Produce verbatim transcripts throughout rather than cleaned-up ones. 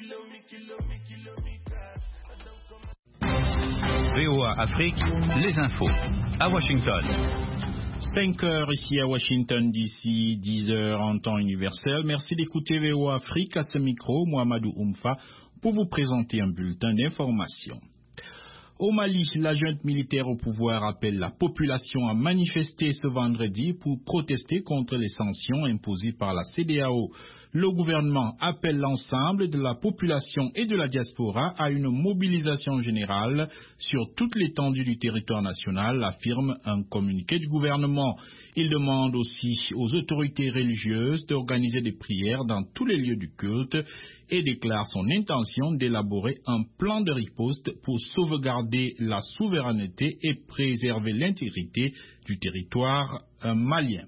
V O A Afrique, les infos, à Washington. cinq heures ici à Washington D C, dix heures en temps universel. Merci d'écouter V O A Afrique. À ce micro, Mohamedou Oumfa, pour vous présenter un bulletin d'information. Au Mali, la junte militaire au pouvoir appelle la population à manifester ce vendredi pour protester contre les sanctions imposées par la C E D E A O. Le gouvernement appelle l'ensemble de la population et de la diaspora à une mobilisation générale sur toute l'étendue du territoire national, affirme un communiqué du gouvernement. Il demande aussi aux autorités religieuses d'organiser des prières dans tous les lieux du culte et déclare son intention d'élaborer un plan de riposte pour sauvegarder la souveraineté et préserver l'intégrité du territoire malien.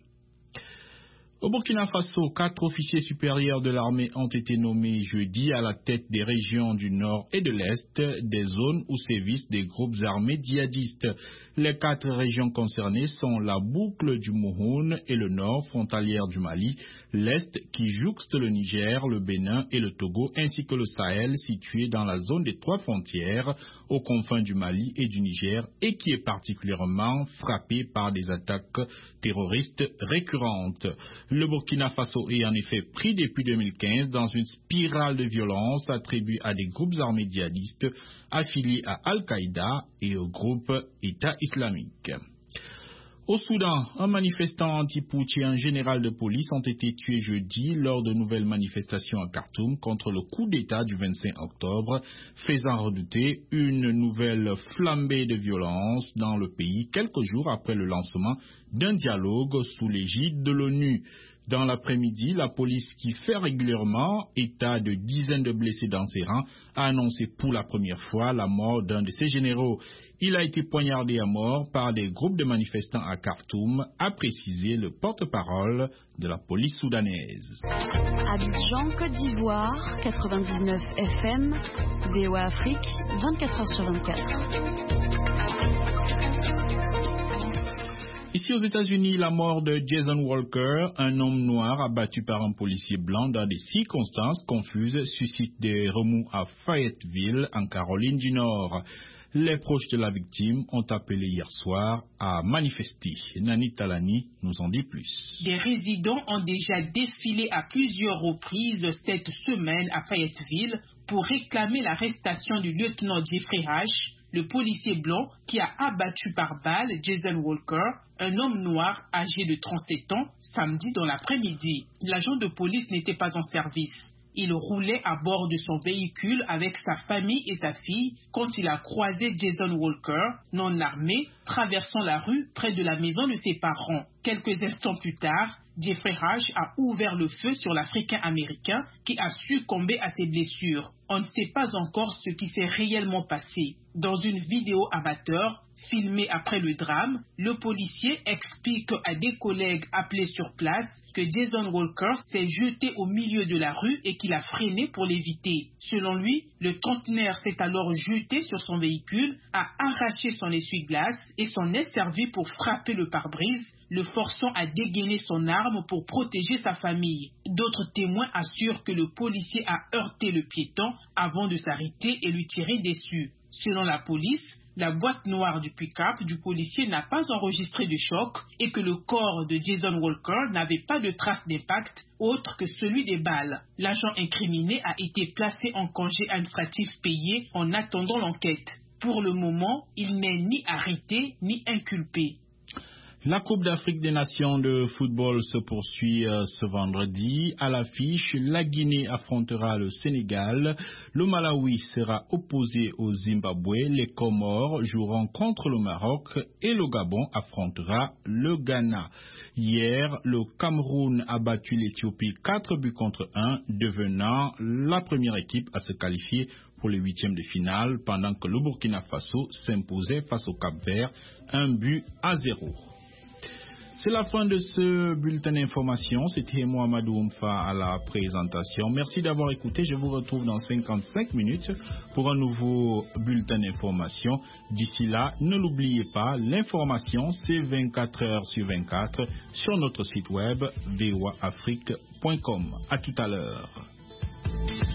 Au Burkina Faso, quatre officiers supérieurs de l'armée ont été nommés jeudi à la tête des régions du Nord et de l'Est, des zones où sévissent des groupes armés djihadistes. Les quatre régions concernées sont la boucle du Mouhoun et le Nord, frontalière du Mali, l'Est qui jouxte le Niger, le Bénin et le Togo, ainsi que le Sahel, situé dans la zone des trois frontières, aux confins du Mali et du Niger, et qui est particulièrement frappé par des attaques terroristes récurrentes. Le Burkina Faso est en effet pris depuis deux mille quinze dans une spirale de violence attribuée à des groupes armés djihadistes affiliés à Al-Qaïda et au groupe État islamique. Au Soudan, un manifestant anti-putsch et un général de police ont été tués jeudi lors de nouvelles manifestations à Khartoum contre le coup d'État du vingt-cinq octobre, faisant redouter une nouvelle flambée de violence dans le pays quelques jours après le lancement d'un dialogue sous l'égide de l'ONU. Dans l'après-midi, la police, qui fait régulièrement état de dizaines de blessés dans ses rangs, a annoncé pour la première fois la mort d'un de ses généraux. Il a été poignardé à mort par des groupes de manifestants à Khartoum, a précisé le porte-parole de la police soudanaise. Abidjan, Côte d'Ivoire, quatre-vingt-dix-neuf F M, V O A Afrique, vingt-quatre heures sur vingt-quatre. Ici aux États-Unis, la mort de Jason Walker, un homme noir abattu par un policier blanc dans des circonstances confuses, suscite des remous à Fayetteville, en Caroline du Nord. Les proches de la victime ont appelé hier soir à manifester. Nani Talani nous en dit plus. Des résidents ont déjà défilé à plusieurs reprises cette semaine à Fayetteville pour réclamer l'arrestation du lieutenant Jeffrey H., le policier blanc qui a abattu par balle Jason Walker, un homme noir âgé de trente-sept ans, samedi dans l'après-midi. L'agent de police n'était pas en service. Il roulait à bord de son véhicule avec sa famille et sa fille quand il a croisé Jason Walker, non armé, traversant la rue près de la maison de ses parents. Quelques instants plus tard, Jeffrey H. a ouvert le feu sur l'Africain-Américain qui a succombé à ses blessures. On ne sait pas encore ce qui s'est réellement passé. Dans une vidéo amateur, filmée après le drame, le policier explique à des collègues appelés sur place que Jason Walker s'est jeté au milieu de la rue et qu'il a freiné pour l'éviter. Selon lui, le trentenaire s'est alors jeté sur son véhicule, a arraché son essuie-glace et s'en est servi pour frapper le pare-brise, le forçant à dégainer son arme pour protéger sa famille. D'autres témoins assurent que le policier a heurté le piéton avant de s'arrêter et lui tirer dessus. Selon la police, la boîte noire du pick-up du policier n'a pas enregistré de choc et que le corps de Jason Walker n'avait pas de traces d'impact autre que celui des balles. L'agent incriminé a été placé en congé administratif payé en attendant l'enquête. Pour le moment, il n'est ni arrêté ni inculpé. La Coupe d'Afrique des Nations de football se poursuit euh, ce vendredi. À l'affiche, la Guinée affrontera le Sénégal, le Malawi sera opposé au Zimbabwe, les Comores joueront contre le Maroc et le Gabon affrontera le Ghana. Hier, le Cameroun a battu l'Éthiopie quatre buts contre un, devenant la première équipe à se qualifier pour les huitièmes de finale, pendant que le Burkina Faso s'imposait face au Cap-Vert, un but à zéro. C'est la fin de ce bulletin d'information. C'était Mohamedou Oumfa à la présentation. Merci d'avoir écouté. Je vous retrouve dans cinquante-cinq minutes pour un nouveau bulletin d'information. D'ici là, ne l'oubliez pas, l'information, c'est vingt-quatre heures sur vingt-quatre sur notre site web v o a afrique point com. À tout à l'heure.